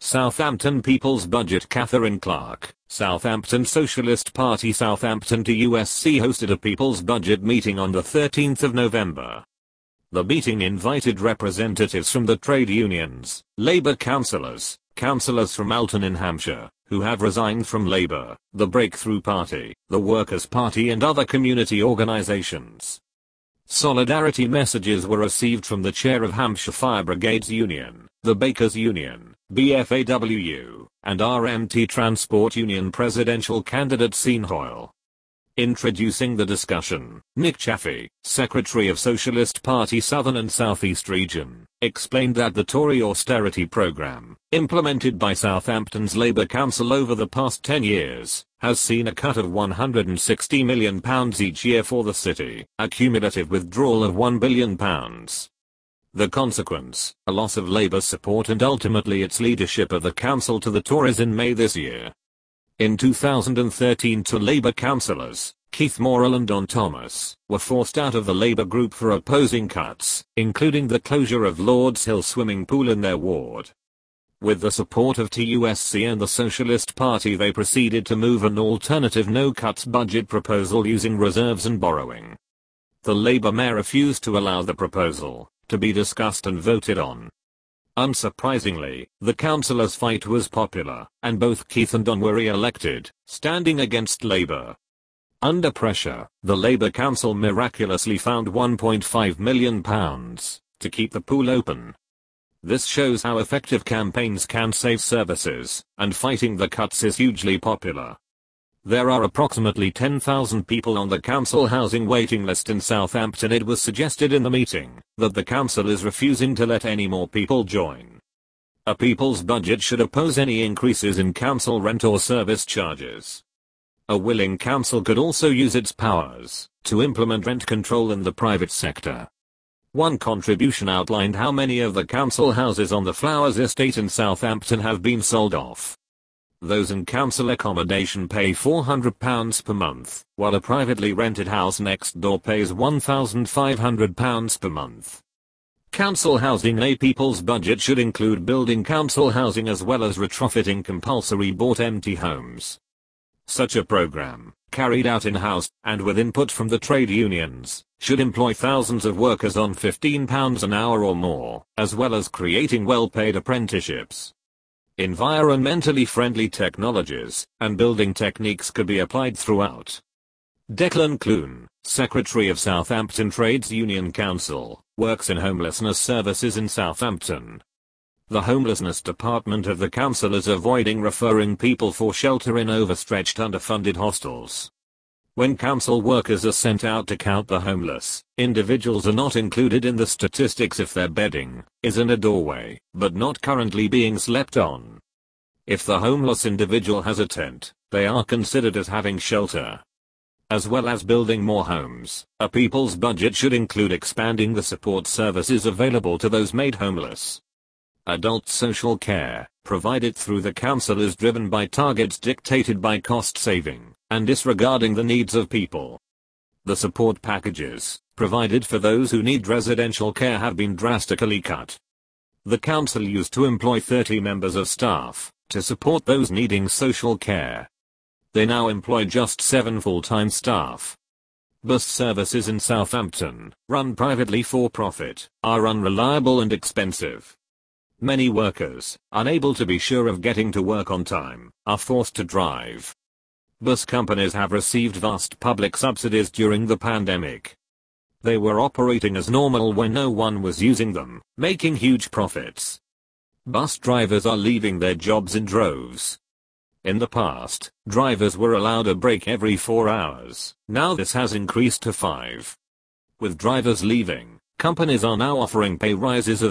Southampton People's Budget. Catherine Clark, Southampton Socialist Party. Southampton to USC hosted a People's Budget meeting on the 13th of November. The meeting invited representatives from the trade unions, Labour councillors from Alton in Hampshire, who have resigned from Labour, the Breakthrough Party, the Workers' Party and other community organisations. Solidarity messages were received from the chair of Hampshire Fire Brigades Union, the Bakers Union, BFAWU, and RMT Transport Union presidential candidate Sean Hoyle. Introducing the discussion, Nick Chaffey, Secretary of Socialist Party Southern and South East Region, explained that the Tory austerity programme, implemented by Southampton's Labour Council over the past 10 years, has seen a cut of £160 million each year for the city, a cumulative withdrawal of £1 billion. The consequence, a loss of Labour support and ultimately its leadership of the council to the Tories in May this year. In 2013, two Labour councillors, Keith Morrell and Don Thomas, were forced out of the Labour group for opposing cuts, including the closure of Lord's Hill swimming pool in their ward. With the support of TUSC and the Socialist Party, they proceeded to move an alternative no-cuts budget proposal using reserves and borrowing. The Labour mayor refused to allow the proposal to be discussed and voted on. Unsurprisingly, the councillors' fight was popular, and both Keith and Don were re-elected, standing against Labour. Under pressure, the Labour Council miraculously found £1.5 million to keep the pool open. This shows how effective campaigns can save services, and fighting the cuts is hugely popular. There are approximately 10,000 people on the council housing waiting list in Southampton. It was suggested in the meeting that the council is refusing to let any more people join. A people's budget should oppose any increases in council rent or service charges. A willing council could also use its powers to implement rent control in the private sector. One contribution outlined how many of the council houses on the Flowers estate in Southampton have been sold off. Those in council accommodation pay £400 per month, while a privately rented house next door pays £1,500 per month. Council housing. A people's budget should include building council housing as well as retrofitting compulsory bought empty homes. Such a program, carried out in-house, and with input from the trade unions, should employ thousands of workers on £15 an hour or more, as well as creating well-paid apprenticeships. Environmentally friendly technologies and building techniques could be applied throughout. Declan Clune, Secretary of Southampton Trades Union Council, works in homelessness services in Southampton. The homelessness department of the council is avoiding referring people for shelter in overstretched, underfunded hostels. When council workers are sent out to count the homeless, individuals are not included in the statistics if their bedding is in a doorway, but not currently being slept on. If the homeless individual has a tent, they are considered as having shelter. As well as building more homes, a people's budget should include expanding the support services available to those made homeless. Adult social care, provided through the council, is driven by targets dictated by cost saving and disregarding the needs of people. The support packages provided for those who need residential care have been drastically cut. The council used to employ 30 members of staff to support those needing social care. They now employ just 7 full-time staff. Bus services in Southampton, run privately for profit, are unreliable and expensive. Many workers, unable to be sure of getting to work on time, are forced to drive. Bus companies have received vast public subsidies during the pandemic. They were operating as normal when no one was using them, making huge profits. Bus drivers are leaving their jobs in droves. In the past, drivers were allowed a break every 4 hours. Now this has increased to 5. With drivers leaving, companies are now offering pay rises of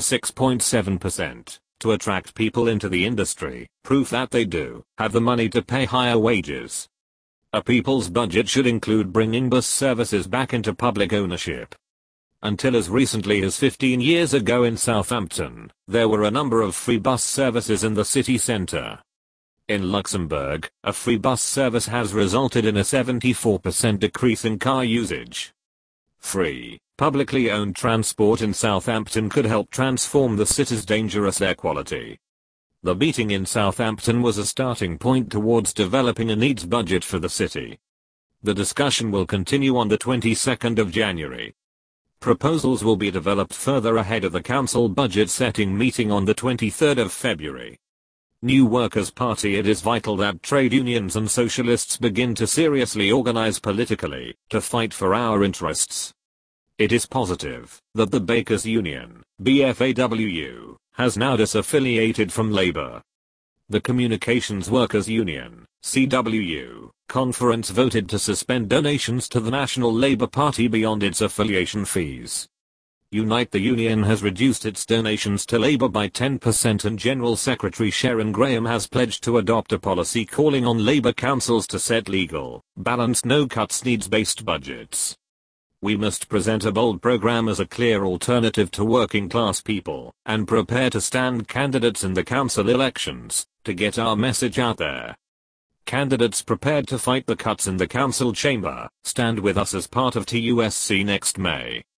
6.7% to attract people into the industry, proof that they do have the money to pay higher wages. A people's budget should include bringing bus services back into public ownership. Until as recently as 15 years ago in Southampton, there were a number of free bus services in the city centre. In Luxembourg, a free bus service has resulted in a 74% decrease in car usage. Free, publicly owned transport in Southampton could help transform the city's dangerous air quality. The meeting in Southampton was a starting point towards developing a needs budget for the city. The discussion will continue on the 22nd of January. Proposals will be developed further ahead of the council budget setting meeting on the 23rd of February. New Workers' Party. It is vital that trade unions and socialists begin to seriously organize politically to fight for our interests. It is positive that the Bakers Union, BFAWU, has now disaffiliated from Labour. The Communications Workers Union, CWU, conference voted to suspend donations to the National Labour Party beyond its affiliation fees. Unite the Union has reduced its donations to Labour by 10%, and General Secretary Sharon Graham has pledged to adopt a policy calling on Labour councils to set legal, balanced no-cuts needs-based budgets. We must present a bold program as a clear alternative to working class people, and prepare to stand candidates in the council elections, to get our message out there. Candidates prepared to fight the cuts in the council chamber, stand with us as part of TUSC next May.